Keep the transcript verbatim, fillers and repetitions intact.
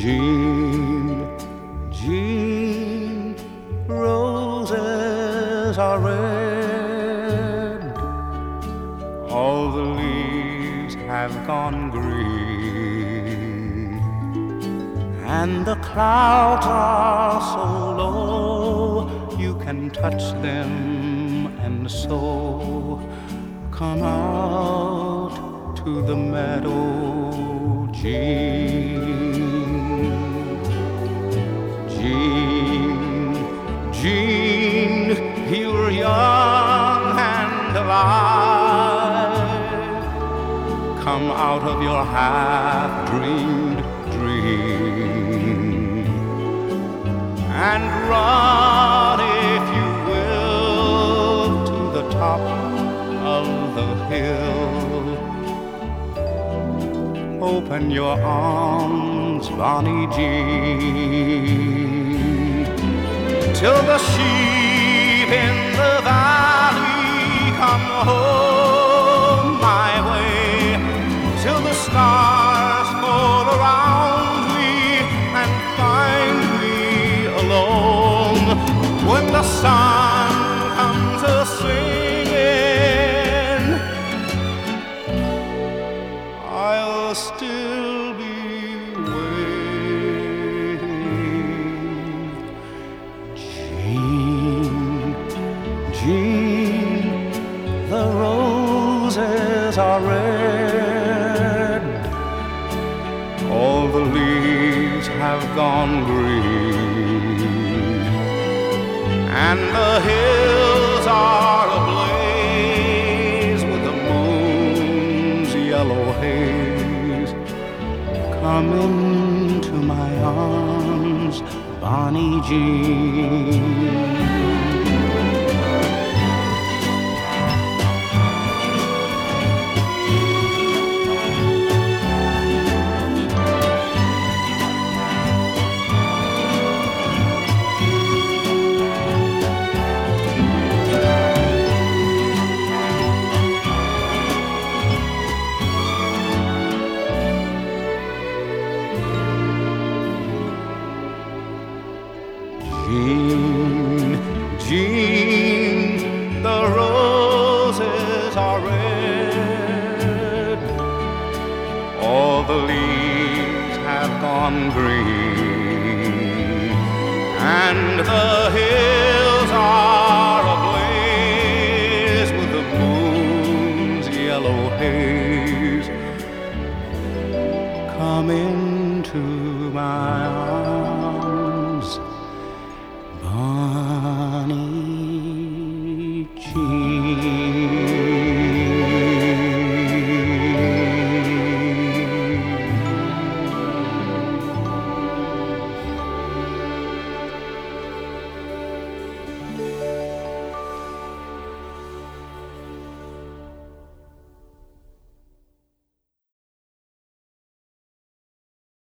Jean, Jean, roses are red, all the leaves have gone green, and the clouds are so low you can touch them, and so come out to the meadow, Jean. Jean, Jean, you're young and alive. Come out of your half-dreamed dream and run, if you will, to the top of the hill. Open your arms, Bonnie Jean, till the sheep in the valley come home my way, till the stars fall around me and find me alone. When the sun comes a-singing, I'll still be waiting. Jean, Jean, the roses are red, all the leaves have gone green, and the hills are ablaze with the moon's yellow haze. Come into my arms, Bonnie Jean. Jean, Jean, the roses are red, all the leaves have gone green, and the hills are ablaze with the moon's yellow haze. Come into my arms, Bonnie Jean.